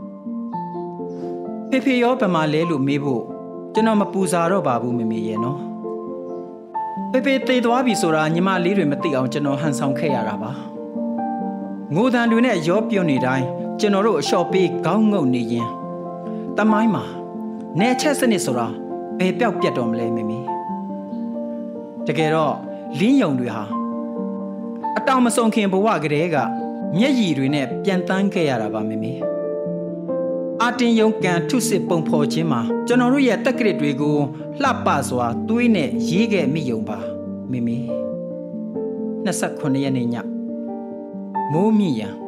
ဖေရောဗမာလဲလို့မေးဖို့ကျွန်တော်မပူစားတော့ပါဘူးမိရဲ့နော်ဖေသေသွားပြီဆိုတာညီမလေးတွေမသိအောင်ကျွန်တော်ဟန်ဆောင်ခဲ့ရတာပါငိုတန်တွေနဲ့ရောပြုံးနေတိုင်းကျွန်တော်တို့အလျှော့ပေးခေါင်းငုံနေရင်တမိုင်းမှာနေချက်စနစ်ဆိုတာဘယ်ပြောက်ပြတ်တော်မလဲမိတကယ်တော့လင်းယုံတွေဟာအတောင်မဆုံးခင်ဘဝကလေးကမျက်ရည်တွေနဲ့ပြန်တန်းခဲ့ရတာပါမိအာတင်ယုံကန်ထုစစ်ပုံဖော်ခြင်းမှာကျွန်တော်တို့ရဲ့တက်ကရစ်တွေကိုလှပစွာသွေးနဲ့ရေးခဲ့မိယုံပါမိ29ရက်နေ့ညမိုးမြင့်ရန်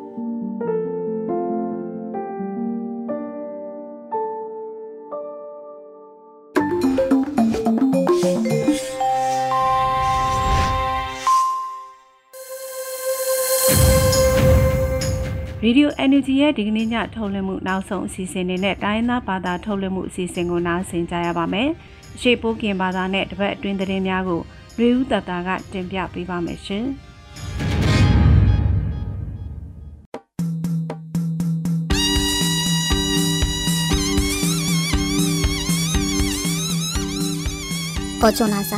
ရေဒီယို NUG ရဲ့ဒီကနေ့ညထုတ်လွှင့်မှုနောက်ဆုံးအစီအစဉ်တွေနဲ့တိုင်းသားဘာသာထုတ်လွှင့်မှုအစီအစဉ်ကိုနားဆင်ကြရပါမယ်။အရှိပိုးကင်ဘာသာနဲ့တပတ်အတွင်းသတင်းများကိုရေဦးတတာကတင်ပြပေးပါမယ်ရှင်။ပေါ်ချွန်လာဆိုင်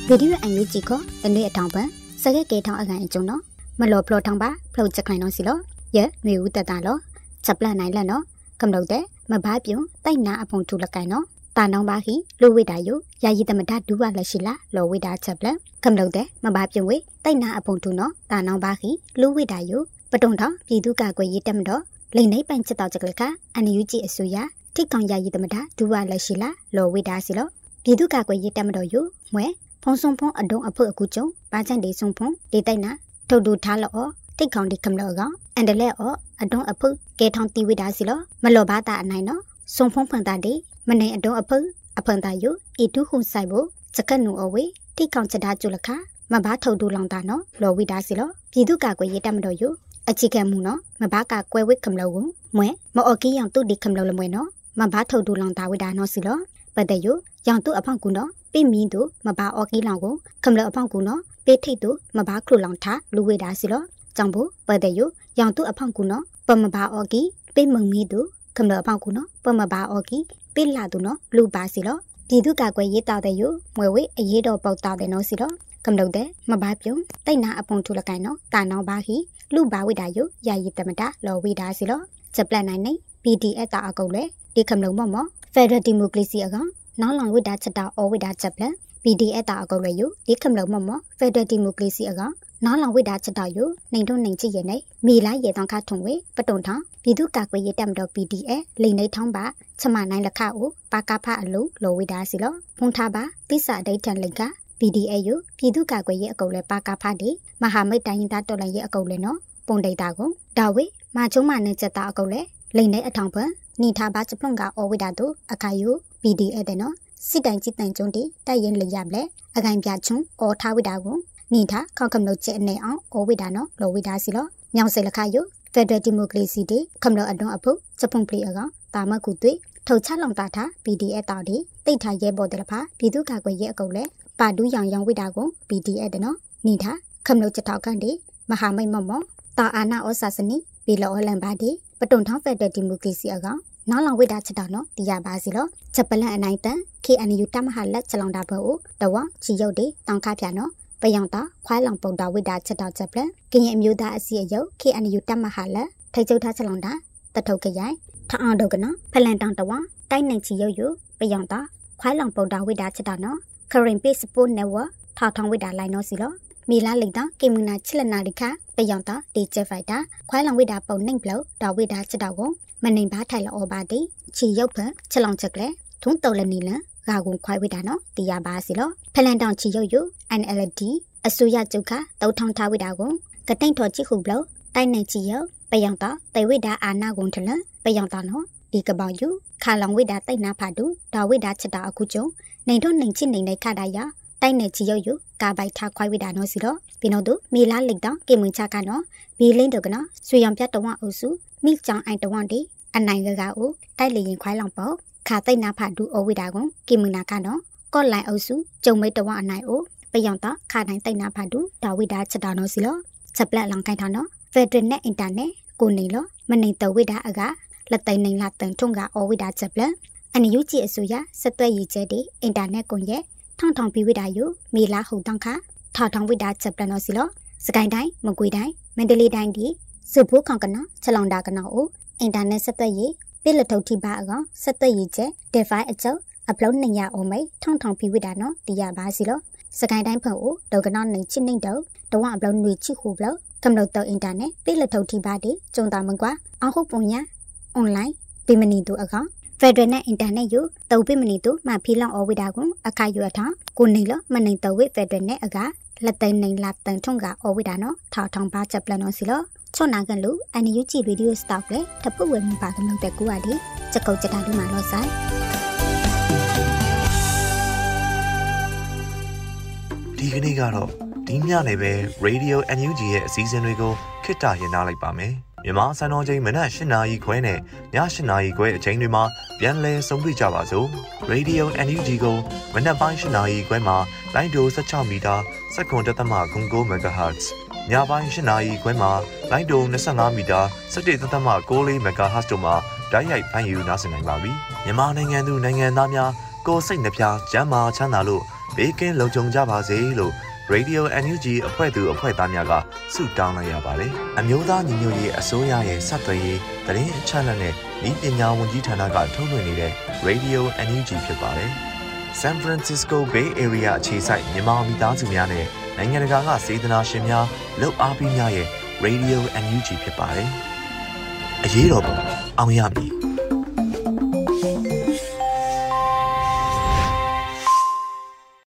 ဗီဒီယိုအန်ယူဂျီကိုတနေ့အထောင်ပန်စကဲကေထောင်အကန်အကျုံနော်မလော်ဖလော်ထောင်ပါဖလော်ချက်ခိုင်နော်စီလောရဲမေဦးတက်တာလောချက်ပလန်နိုင်လက်နော်ကံတော့တဲ့မဘာပြုံတိုက်နာအဖုံထူလကိုင်နော်တာနောင်ပါခီလူဝိတာယိုယာယီတမဒဒူဝလက်ရှိလာလော်ဝိတာချက်ပလန်ကံတော့တဲ့မဘာပြုံဝေတိုက်နာအဖုံထူနော်တာနောင်ပါခီလူဝိတာယိုပတုံထောင်ပြည်သူကကွယ်ရေးတက်မတော့လိန်နေပိုင်ချက်တော့ချက်ကလကအန်ယူဂျီအစိုးရထိတ်ကောင်ယာယီတမဒဒူဝလက်ရှိလာလော်ဝိတာစီလောပြည်သူကကွယ်ရေးတက်မတော့ယိုမွဲဖုံစုံဖုံအဒုံအဖို့အခုကျုံပါချန်ဒေဆုံဖုံဒေတိုက်နာထုတ်တူထားလောတိတ်ခေါင်ဒီကမလောကောင်အန်ဒလဲအောအဒုံအဖုကဲထောင်တီဝိတာစီလောမလောဘာတာအနိုင်နော်စုံဖုံဖန်တာဒီမနေအဒုံအဖုအဖန်တာယိုဤတုခုဆိုင်ဖို့စကတ်နူအဝေတိတ်ခေါင်ချက်တာကျုလခမဘာထုတ်တူလောင်တာနော်လောဝိတာစီလောပြည်သူကကွယ်ရေးတက်မတော်ယိုအချိကမှုနော်မဘာကကွယ်ဝိကမလောကိုမွဲမော်အကီယောင်တုဒီကမလောလမွဲနော်မဘာထုတ်တူလောင်တာဝိတာနော်စီလောပတဲ့ယိုယောင်တုအဖောက်ကူနော်ပြင်းမင်းတို့မဘာအော်ကီလောင်ကိုကမလအဖောက်ကူနော်ပေးထိတ်တို့မဘာခလူလောင်ထားလူဝိတာစီလောကြောင့်ဖို့ပတဲ့ယိုရောင်တုအဖောက်ကူနော်ပမဘာအော်ကီပေးမုံမီတို့ကမလအဖောက်ကူနော်ပမဘာအော်ကီပေးလာတို့နော်လူပါစီလောပြည်သူကကွယ်ရေးတောက်တဲ့ယိုမွယ်ဝေးအရေးတော်ပေါက်တောက်တဲ့နော်စီလောကမလို့တဲ့မဘာပြုံတိတ်နာအပုံထူလကိုင်နော်တာနောင်ပါခီလူပါဝိတာယိုယာယီတမတာလော်ဝိတာစီလောချက်ပလန်နိုင်နေ PDF တာအကုတ်လေဒီကမလို့မော့ Federal Democracy အကောင်နောင်လောင်ဝိတာချက်တာအော်ဝိတာချက်ပလန် PDF တာအကုတ်လေယိုဒီကမလို့မော့ Federal Democracy အကောင်နောင်လောင်ဝိတာချက်တာယိုနိုင်တော့နိုင်ချစ်ရဲ့နေမီလာရေတောင်ခထုံဝေပတုံထောင်ပြည်သူကကွယ်ရတက်မတော် PDF လိန်နေထောင်းပါချမနိုင်လခအိုပါကဖအလုံးလော်ဝိတာစီလောဖုန်ထားပါတိစာဒိတ်တန်လိန်က PDA ယိုပြည်သူကကွယ်ရအကုတ်လေပါကဖဒီမဟာမိတ်တိုင်းရင်သားတော်လည်းရအကုတ်လေနော်ပုံဒိတ်တာကိုဒါဝေမာချုံမနဲ့ချက်တာအကုတ်လေလိန်နေအထောင်ပန်နေထားပါချပလုံကအော်ဝိတာတို့အခါယို PDA တဲ့နော်စစ်တိုင်จิตတန်ကျုံတီတိုက်ရင်လေရပလေအကိုင်ပြချုံအော်ထားဝိတာကိုနေထားခေါကမလို့ချက်အနေအောင်အော်ဝိတာနော်လော်ဝိတာစီလောညောင်စေလခါယို Federal Democracy တီခမလို့အဒွန်အဖို့ချက်ပုံပလီအကောင်တာမကူတွေ့ထုတ်ချလောင်တာထား PDA တောက်တီတိတ်ထားရဲပေါ်တယ်လဖာပြည်သူကကွယ်ရဲအကုတ်လေပါဒူးရောင်ရောင်ဝိတာကို PDF တဲ့နော်နေထားခမလို့ချက်ထောက်ကန်တီမဟာမိတ်မော့မော့တာအာနာဩစာစနီဘီလော်လန်ပါတီပတုံထောင်း Federal Democracy အကောင်နောင်လောင်ဝိတာချက်တော့နော်တရားပါစီလောချက်ပလန်အနိုင်တန် KNU တမဟာလက်ချလောင်တာဘောတော့ချီရုပ်တီတောင်ခါပြနော်ပယောင်တာခွိုင်းလောင်ပုံတာဝိတာချက်တော့ချက်ပလန်ကရင်အမျိုးသားအစီအယုတ် KNU တမဟာလက်ထိတ်ကျုပ်ထားချက်လောင်တာတထုတ်ကြရိုင်ထအောင်တော့ကနော်ဖလန်တောင်တော့တိုက်နိုင်ချီရုပ်ယပယောင်တာခွိုင်းလောင်ပုံတာဝိတာချက်တော့နော် Current Page Support Network ထောက်ထောင်ဝိတာလိုက်နော်စီလောမီလာလိန်တာကေမူနာချစ်လနာဒီခပယောင်တာဒီချက်ဖိုက်တာခွိုင်းလောင်ဝိတာပုံနှိမ်ဘလောက်တာဝိတာချက်တော့ကိုမနေပါထိုင်လောပါတီချီရုပ်ဖန်ချက်လောင်ချက်ကလေထုံးတော်လနီလန်ဂါကုံခွိုင်းဝိတာနော်တရားပါစီလောဖလန်တောင်ချီရုပ်ယ NLD အစိုးရကျုပ်ခတောက်ထောင်ထားဝိတာကိုကတိန်ထော်ချီခုဘလောက်တိုက်နေချီရုပ်ပယောင်တာတေဝိတာအာနာကုံထလပယောင်တာနော်ဒီကပောင်ယူခါလောင်ဝိတာတိတ်နာဖာတူဒါဝိတာချက်တာအခုကျုံနိုင်တော့နိုင်ချစ်နိုင်တဲ့ခါတာရတိုက်နေချီရုပ်ယကာပိုက်ထားခွိုင်းဝိတာနော်စီတော့ပြီးတော့သူမီလာလိတ်တောင်ကေမွန်ချကနော်ဘီလင်းတော့ကနော်ဆွေရောင်ပြတ်တော်ဝအုပ်စုမိချောင်အိုင်တော်ဝတီအနိုင်ကအိုတိုက်လေရင်ခွိုင်းလောင်ပေါ့ခါတိတ်နာဖာတူအဝိတာကိုကေမွန်နာကနော်ကော့လိုင်အုပ်စုကျုံမိတ်တော်ဝအနိုင်အိုပယောင်တာခါတိုင်းတိတ်နာဖာတူဒါဝိတာချက်တာနော်စီလို့ချက်ပလက်လောင်ခိုင်းထားနော်ဖက်ဒရယ်နဲ့အင်တာနက်ကိုနေလို့မနေတဝိတာအကလက်တိုင်နေလာတန်ထုံကအဝိတာချက်ပလက်အန်ယူဂျီအစိုးရဆက်သွယ်ရေးကျဲတီအင်တာနက်ကွန်ရက်ထောင်ထောင်ပြီးဝိတာယူမီလာဟုတ်တောင်းခထောက်ထောင်ဝိတာချက်ပလက်နော်စီလို့စကိုင်းတိုင်းမကွေတိုင်းမန္တလေးတိုင်းဒီစုဖို့ခေါကနော်ချက်လောင်တာကနော်အိုအင်တာနက်ဆက်သွယ်ရေးပြလက်ထုတ်ထိပါအကောင်ဆက်သွယ်ရေးကျဲ device အကျုပ်အပလောင်းနေရအောင်မိထောင်ထောင်ပြီးဝိတာနော်တရားပါစီလို့စကိုင်းတိုင်းဖုံအိုဒေါကနော်နေချစ်နေတော့တဝအပလောင်းနေချစ်ခုဘလို့ကမလို့တော့အင်တာနက်ပြလက်ထုတ်ထိပါဒီကျုံတာမကွာအဟုတ်ပုံညာအွန်လိုင်းပြမနီတို့အကောင်ဖက်ဒရယ်နဲ့အင်တာနက်ယူတုံပြမနီတို့မဖီလောင်အဝိတာကိုအခါယူအထောင်ကိုနေလို့မနေတော့ဝိဖက်ဒရယ်နဲ့အကလက်တိုင်နေလာတန်ထုံကအဝိတာနော်ထောက်ထောင်ပါချက်ပလန်နော်စီလို့ချွန်နာကန်လူအန်ယူဂျီရေဒီယိုစတောက်လေတပုတ်ဝဲမပါကလို့တဲ့ကူပါဒီချက်ကုတ်ချက်တာဒီမှာလို့ဆိုင်ဒီကနေ့ကတော့ဒီညနေပဲ Radio NUG ရဲ့အစည်းအဝေးတွေကိုခਿੱတရနာလိုက်ပါမယ်မြန်မာစံတော်ချိန်မနက်၈နာရီခွဲနဲ့ည၈နာရီခွဲအချိန်တွေမှာပြန်လည်ဆုံးဖြတ်ကြပါစို့ Radio NUG ကိုမနက်ပိုင်း၈နာရီခွဲမှာလိုင်းဒို16မီတာ7.9 MHz ညပိုင်း၈နာရီခွဲမှာလိုင်းဒို25မီတာ17.6 MHz တို့မှာဓာတ်ရိုက်ဖမ်းယူနားဆင်နိုင်ပါပြီမြန်မာနိုင်ငံသူနိုင်ငံသားများကိုယ်စိတ်နှပြကျန်းမာချမ်းသာလို့ဘေးကင်းလုံခြုံကြပါစေလို့ Radio NUG အဖွဲ့သူအဖွဲ့သားများကဆုတောင်းလိုက်ရပါတယ်။အမျိုးသားညီညွတ်ရေးအစိုးရရဲ့စက်သွယ်ရေးသတင်းအချက်အလက်နဲ့ဤပညာဝန်ကြီးဌာနကထုတ်လွှင့်နေတဲ့ Radio NUG ဖြစ်ပါတယ်။ San Francisco Bay Area အခြေစိုက်မြန်မာမိသားစုများနဲ့နိုင်ငံတကာကစေတနာရှင်များလှုပ်အားပေးများရဲ့ Radio NUG ဖြစ်ပါတယ်။အရေးတော်ပုံအောင်ရမည်